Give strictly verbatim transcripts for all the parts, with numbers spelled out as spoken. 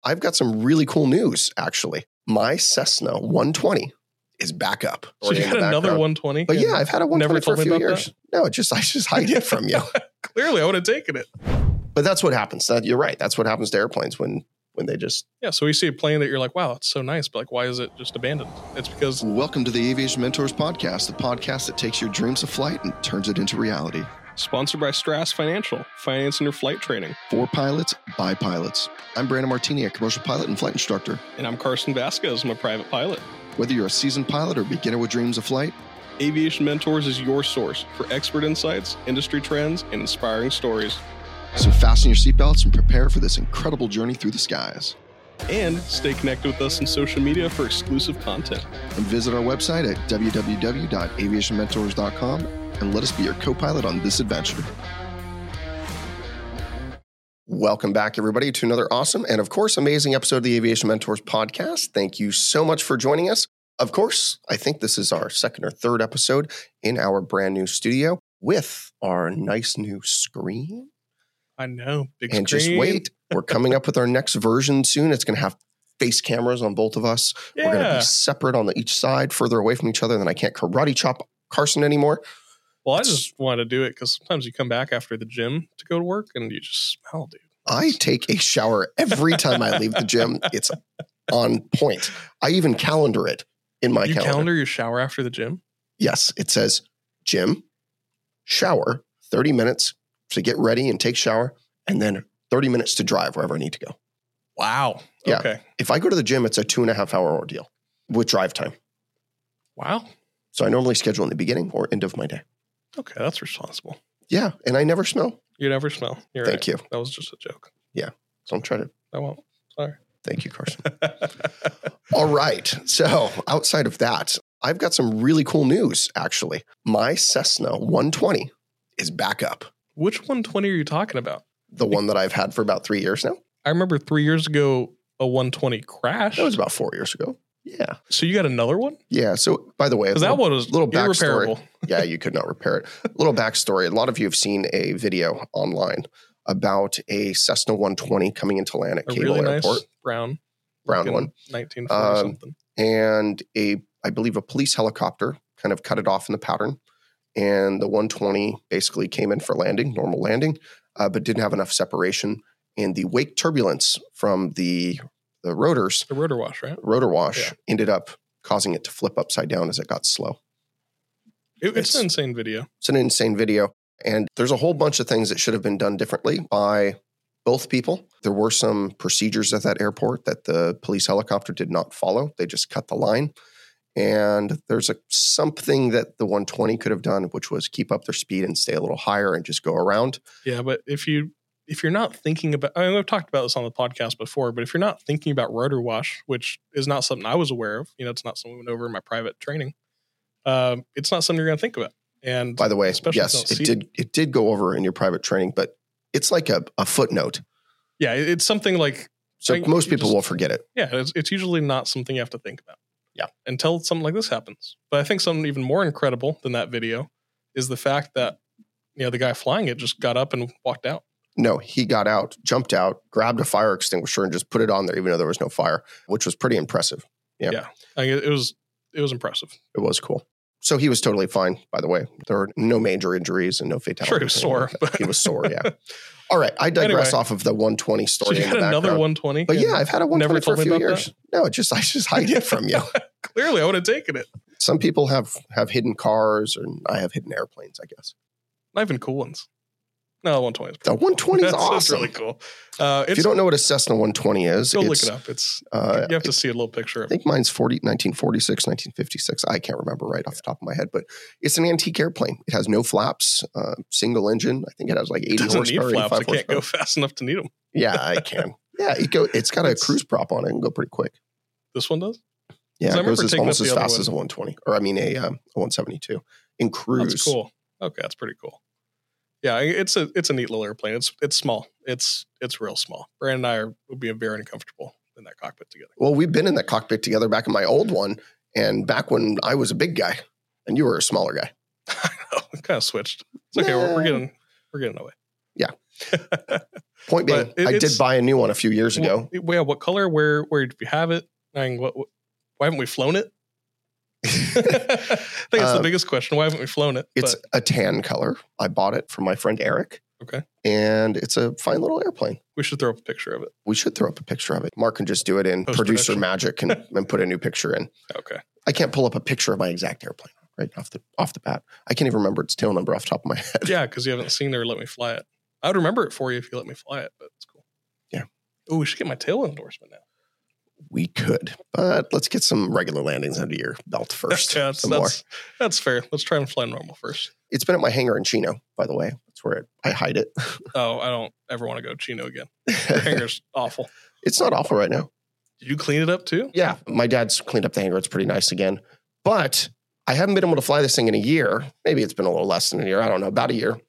I've got some really cool news, actually. My Cessna one twenty is back up. So you got another one twenty? But yeah, I've had a one twenty for a few years. That? No, it just I just hide it from you. Clearly, I would have taken it. But that's what happens. That, you're right. That's what happens to airplanes when when they just... Yeah, so we see a plane that you're like, wow, it's so nice, but like, why is it just abandoned? It's because... Welcome to the Aviation Mentors Podcast, the podcast that takes your dreams of flight and turns it into reality. Sponsored by Strass Financial, financing your flight training. For pilots, by pilots. I'm Brandon Martini, a commercial pilot and flight instructor. And I'm Carson Vasquez, I'm a private pilot. Whether you're a seasoned pilot or beginner with dreams of flight, Aviation Mentors is your source for expert insights, industry trends, and inspiring stories. So fasten your seatbelts and prepare for this incredible journey through the skies. And stay connected with us on social media for exclusive content. And visit our website at w w w dot aviation mentors dot com and let us be your co-pilot on this adventure. Welcome back, everybody, to another awesome and, of course, amazing episode of the Aviation Mentors Podcast. Thank you so much for joining us. Of course, I think this is our second or third episode in our brand new studio with our nice new screen. I know, big and screen. Just wait. We're coming up with our next version soon. It's going to have face cameras on both of us. Yeah. We're going to be separate on the, each side, further away from each other. Then I can't karate chop Carson anymore. Well, I just want to do it because sometimes you come back after the gym to go to work and you just smell, dude. I take a shower every time I leave the gym. It's on point. I even calendar it in my you calendar. You calendar your shower after the gym? Yes. It says gym, shower, thirty minutes to get ready and take shower, and then thirty minutes to drive wherever I need to go. Wow. Yeah. Okay. If I go to the gym, it's a two and a half hour ordeal with drive time. Wow. So I normally schedule in the beginning or end of my day. Okay, that's responsible. Yeah, and I never smell. You never smell. You're Thank right. you. That was just a joke. Yeah, so I'm trying to. I won't. Sorry. Thank you, Carson. All right. So outside of that, I've got some really cool news, actually. My Cessna one twenty is back up. Which one twenty are you talking about? The one that I've had for about three years now. I remember three years ago, a one twenty crashed. That was about four years ago. Yeah. So you got another one? Yeah. So by the way, because that one was little backstory. Irreparable. Yeah, you could not repair it. Little backstory. A lot of you have seen a video online about a Cessna one twenty coming into land at a Cable really Airport. Nice brown. Brown one. nineteen forty um, something. And a, I believe a police helicopter kind of cut it off in the pattern. And the one twenty basically came in for landing, normal landing, uh, but didn't have enough separation. And the wake turbulence from the the rotors, the rotor wash, right? Rotor wash yeah. ended up causing it to flip upside down as it got slow. It, it's, it's an insane video. It's an insane video. And there's a whole bunch of things that should have been done differently by both people. There were some procedures at that airport that the police helicopter did not follow. They just cut the line. And there's a something that the one twenty could have done, which was keep up their speed and stay a little higher and just go around. Yeah, but if you if you're not thinking about, I mean, we've talked about this on the podcast before, but if you're not thinking about rotor wash, which is not something I was aware of, you know, it's not something we went over in my private training. Um, it's not something you're going to think about. And by the way, especially yes, it did. It. it did go over in your private training, but it's like a, a footnote. Yeah, it's something like so like most people just, will forget it. Yeah, it's, it's usually not something you have to think about. Yeah, until something like this happens. But I think something even more incredible than that video is the fact that you know the guy flying it just got up and walked out. No, he got out, jumped out, grabbed a fire extinguisher, and just put it on there, even though there was no fire, which was pretty impressive. Yeah, yeah, I mean, it was it was impressive. It was cool. So he was totally fine, by the way. There were no major injuries and no fatalities. Sure, he was sore. But he was sore, yeah. All right, I digress anyway, off of the one twenty story. So you had another one twenty? But yeah, I've had a one twenty for a few years. That? No, it just I just hide it from you. Clearly, I would have taken it. Some people have, have hidden cars, and I have hidden airplanes, I guess. Not even cool ones. No, one twenty is The one twenty is that's, awesome. That's really cool. Uh, if you don't know what a Cessna one twenty is, go look it up. It's uh, you have to see a little picture of it. I think mine's forty, nineteen forty-six, nineteen fifty-six. I can't remember right off the top of my head, but it's an antique airplane. It has no flaps, uh, single engine. I think it has like eighty it horsepower. Need flaps. I can't horsepower. go fast enough to need them. Yeah, I can. Yeah, it go, it's got it's, a cruise prop on it and go pretty quick. This one does? Yeah, it goes as, almost as fast one. as a one twenty, or I mean a, um, a one seventy-two in cruise. That's cool. Okay, that's pretty cool. Yeah, it's a it's a neat little airplane. It's it's small. It's it's real small. Brandon and I are, would be very uncomfortable in that cockpit together. Well, we've been in that cockpit together back in my old one, and back when I was a big guy and you were a smaller guy. I know. We kind of switched. It's okay. Nah. We're, we're getting we're getting away. Yeah. Point being, But it- I did it's- buy a new one a few years ago. Well, yeah, what color? Where where did you have it? I mean, what, what, why haven't we flown it? I think it's Um, the biggest question. Why haven't we flown it? It's But a tan color. I bought it from my friend Eric. Okay. And it's a fine little airplane. we should throw up a picture of it. We should throw up a picture of it. Mark can just do it in Post-production. producer magic and, and put a new picture in. Okay. I can't pull up a picture of my exact airplane right off the off the bat. I can't even remember its tail number off the top of my head. Yeah, because you haven't seen it or let me fly it. I would remember it for you if you let me fly it, but it's cool. Yeah. Oh, we should get my tail endorsement now. We could, but let's get some regular landings under your belt first. Yeah, that's, some more. that's, that's fair. Let's try and fly normal first. It's been at my hangar in Chino, by the way. That's where it, I hide it. Oh, I don't ever want to go Chino again. Your hangar's awful. It's not awful right now. Did you clean it up too? Yeah, my dad's cleaned up the hangar. It's pretty nice again. But I haven't been able to fly this thing in a year. Maybe it's been a little less than a year. I don't know, about a year.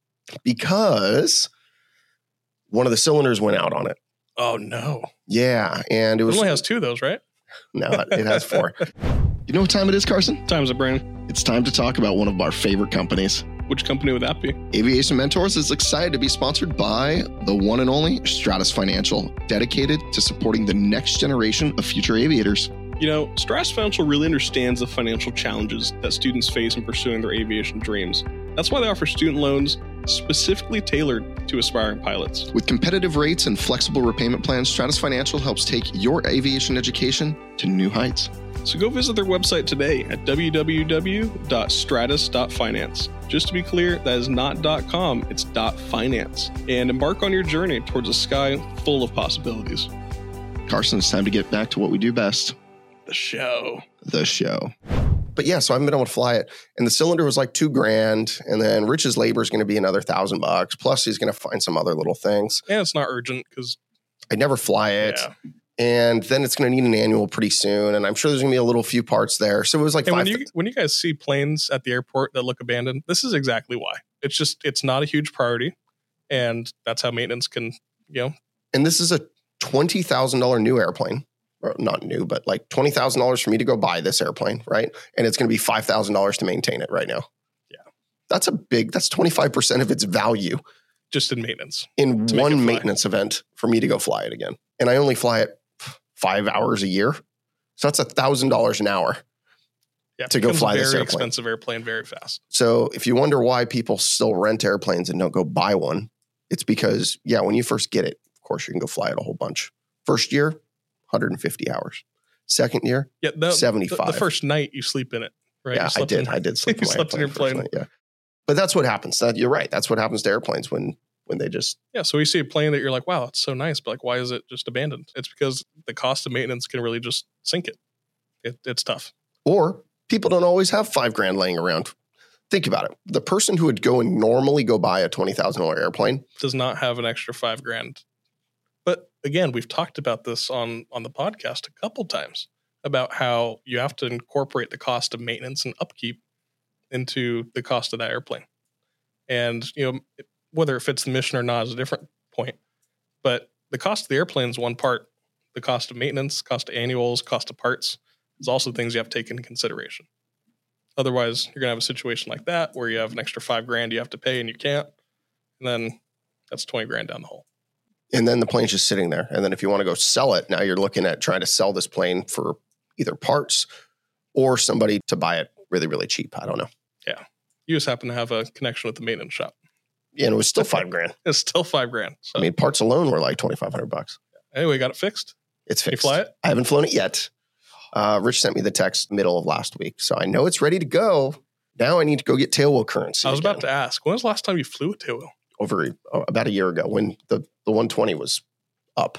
Because one of the cylinders went out on it. Oh no. Yeah, and it It was only has two of those, right? no, it has four. You know what time it is, Carson? Time's it, Brandon. It's time to talk about one of our favorite companies. Which company would that be? Aviation Mentors is excited to be sponsored by the one and only Stratus Financial, dedicated to supporting the next generation of future aviators. You know, Stratus Financial really understands the financial challenges that students face in pursuing their aviation dreams. That's why they offer student loans specifically tailored to aspiring pilots. With competitive rates and flexible repayment plans, Stratus Financial helps take your aviation education to new heights. So go visit their website today at w w w dot stratus dot finance. Just to be clear, that is not .com, it's .finance. And embark on your journey towards a sky full of possibilities. Carson, it's time to get back to what we do best, The show. the show. But yeah, so I haven't been able to fly it. And the cylinder was like two grand. And then Rich's labor is going to be another thousand bucks. Plus he's going to find some other little things. And it's not urgent because I never fly it. yeah. And then it's going to need an annual pretty soon. And I'm sure there's going to be a little few parts there. So it was like And five. when you when you guys see planes at the airport that look abandoned, this is exactly why. It's just it's not a huge priority, and that's how maintenance can, you know. and this is a twenty thousand dollars new airplane. Or not new, but like twenty thousand dollars for me to go buy this airplane, right? And it's going to be five thousand dollars to maintain it right now. Yeah. That's a big, that's twenty-five percent of its value Just in maintenance. in To make it one fly. maintenance event for me to go fly it again. And I only fly it five hours a year. So that's a thousand dollars an hour. Yeah, To go becomes fly a this very airplane. expensive airplane very fast. So if you wonder why people still rent airplanes and don't go buy one, it's because, yeah, when you first get it, of course, you can go fly it a whole bunch. First year, one hundred fifty hours. Second year, Yeah, the, seventy-five. The, the first night you sleep in it, right? yeah, You I slept did. in- I did sleep you in my slept in your airplane plane. first night, yeah. But that's what happens. That, you're right. That's what happens to airplanes when when they just, Yeah, so you see a plane that you're like, wow, it's so nice, but like, why is it just abandoned? It's because the cost of maintenance can really just sink it. it it's tough. or people don't always have five grand laying around. Think about it. The person who would go and normally go buy a twenty thousand dollars airplane, Does not have an extra five grand. But again, we've talked about this on on the podcast a couple times about how you have to incorporate the cost of maintenance and upkeep into the cost of that airplane. And you know, whether it fits the mission or not is a different point. But the cost of the airplane is one part. The cost of maintenance, cost of annuals, cost of parts is also things you have to take into consideration. Otherwise, you're gonna have a situation like that where you have an extra five grand you have to pay and you can't, and then that's twenty grand down the hole. and then the plane's just sitting there. And then if you want to go sell it, now you're looking at trying to sell this plane for either parts or somebody to buy it really, really cheap. I don't know. You just happen to have a connection with the maintenance shop. Yeah, and it was still five grand. It's still five grand. So I mean, parts alone were like twenty-five hundred bucks. anyway, got it fixed. It's You fixed. fly it? I haven't flown it yet. Uh, Rich sent me the text middle of last week. So I know it's ready to go. Now I need to go get tailwheel currency. I was about again. to ask, when was the last time you flew a tailwheel? Over uh, about a year ago when the, the one twenty was up.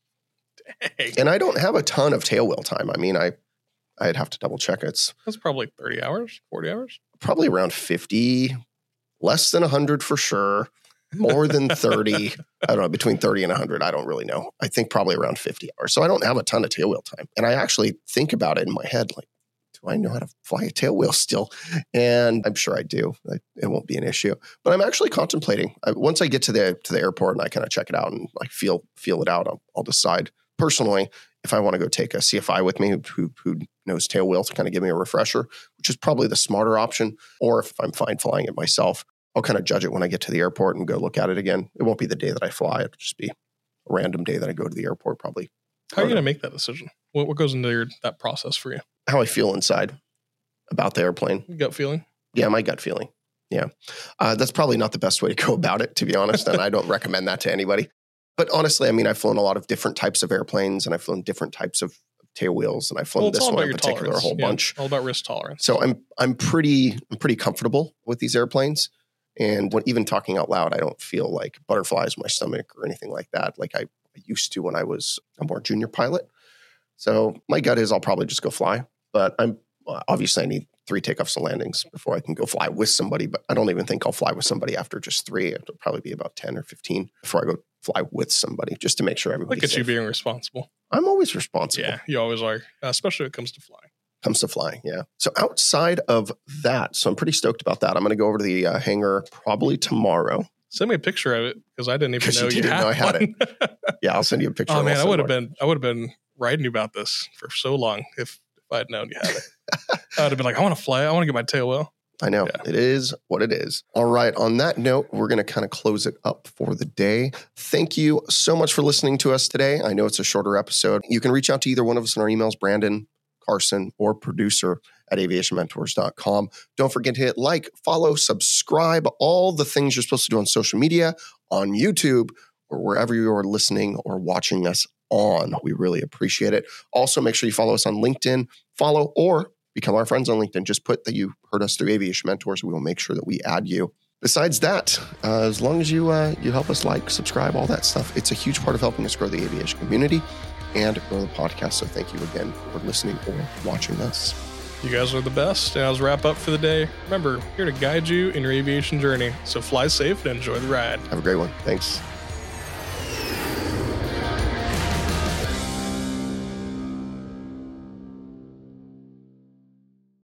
Hey, And I don't have a ton of tailwheel time. I mean, I, I'd have to double check. It's that's probably thirty hours, forty hours. probably around fifty, less than one hundred for sure, more than thirty. I don't know, between thirty and one hundred. I don't really know. I think probably around fifty hours. So I don't have a ton of tailwheel time. And I actually think about it in my head, like, do I know how to fly a tailwheel still? And I'm sure I do. Like, it won't be an issue. But I'm actually contemplating. I, once I get to the to the airport and I kind of check it out and like feel feel it out, I'll, I'll decide personally if I want to go take a C F I with me who, who knows tailwheel to kind of give me a refresher, which is probably the smarter option, or if I'm fine flying it myself. I'll kind of judge it when I get to the airport and go look at it again. It won't be the day that I fly. It'll just be a random day that I go to the airport probably. How are you going to make that decision? What, what goes into your, that process for you? How I feel inside about the airplane. Gut feeling? Yeah, my gut feeling. Yeah. Uh, that's probably not the best way to go about it, to be honest. And I don't recommend that to anybody. But honestly, I mean, I've flown a lot of different types of airplanes and I've flown different types of tail wheels, and I've flown well, this one in particular tolerance. a whole yeah, bunch. All about risk tolerance. So I'm I'm pretty I'm pretty comfortable with these airplanes. And when even talking out loud, I don't feel like butterflies in my stomach or anything like that, like I used to when I was a more junior pilot. So my gut is I'll probably just go fly. But I'm obviously I need three takeoffs and landings before I can go fly with somebody. But I don't even think I'll fly with somebody after just three. It'll probably be about ten or fifteen before I go fly with somebody, just to make sure everybody's Look at safe. you being responsible. I'm always responsible. Yeah, you always are, especially when it comes to flying. Comes to flying, yeah. So outside of that, so I'm pretty stoked about that. I'm going to go over to the uh, hangar probably tomorrow. Send me a picture of it because I didn't even know you you, didn't had know I had one. it. Yeah, I'll send you a picture. Oh man, I also would have more. been I would have been writing you about this for so long if, if I had known you had it. I would have been like, I want to fly. I want to get my tail wheel. I know. Yeah. It is what it is. All right. On that note, we're going to kind of close it up for the day. Thank you so much for listening to us today. I know it's a shorter episode. You can reach out to either one of us in our emails, Brandon, Carson, or producer at aviation mentors dot com. Don't forget to hit like, follow, subscribe, all the things you're supposed to do on social media, on YouTube, or wherever you're listening or watching us on. We really appreciate it. Also, make sure you follow us on LinkedIn, follow, or become our friends on LinkedIn. Just put that you heard us through Aviation Mentors. We will make sure that we add you. Besides that, uh, as long as you uh, you help us like, subscribe, all that stuff, it's a huge part of helping us grow the aviation community and grow the podcast. So thank you again for listening or watching us. You guys are the best. And as we wrap up for the day, remember, here to guide you in your aviation journey. So fly safe and enjoy the ride. Have a great one. Thanks.